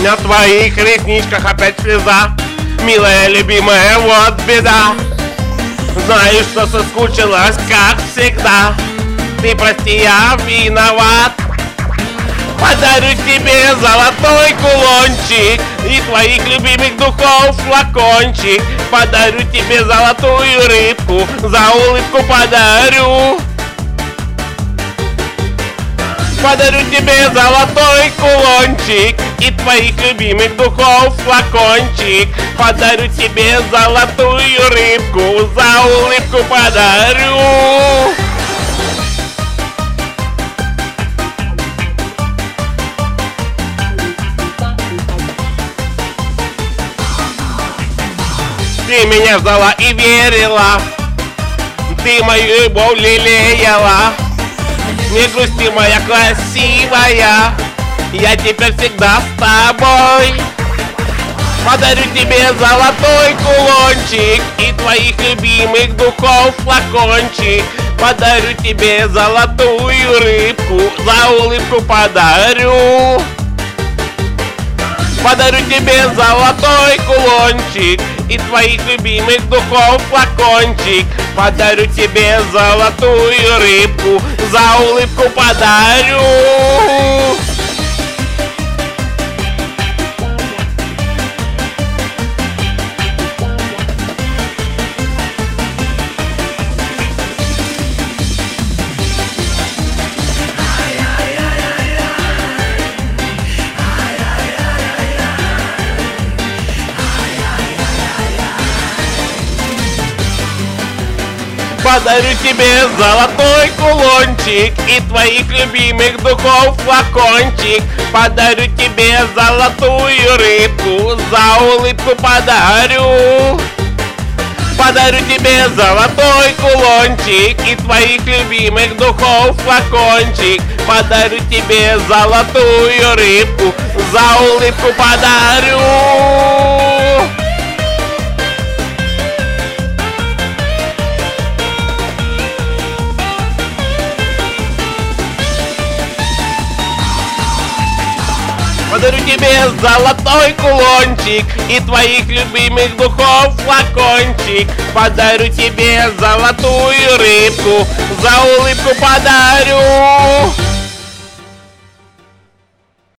На твоих ресничках опять слеза. Милая, любимая, вот беда. Знаю, что соскучилась, как всегда. Ты прости, я виноват. Подарю тебе золотой кулончик и твоих любимых духов флакончик. Подарю тебе золотую рыбку, за улыбку подарю. Подарю тебе золотой кулончик и твоих любимых духов флакончик. Подарю тебе золотую рыбку, за улыбку подарю. Ты меня ждала и верила, ты мою любовь лелеяла. Не грусти, моя красивая, я теперь всегда с тобой. Подарю тебе золотой кулончик и твоих любимых духов флакончик. Подарю тебе золотую рыбку, за улыбку подарю. Подарю тебе золотой кулончик и твоих любимых духов флакончик. Подарю тебе золотую рыбку, за улыбку подарю. Подарю тебе золотой кулончик и твоих любимых духов флакончик. Подарю тебе золотую рыбку, за улыбку подарю. Подарю тебе золотой кулончик и твоих любимых духов флакончик. Подарю тебе золотую рыбку, за улыбку подарю. Подарю тебе золотой кулончик и твоих любимых духов флакончик. Подарю тебе золотую рыбку, за улыбку подарю.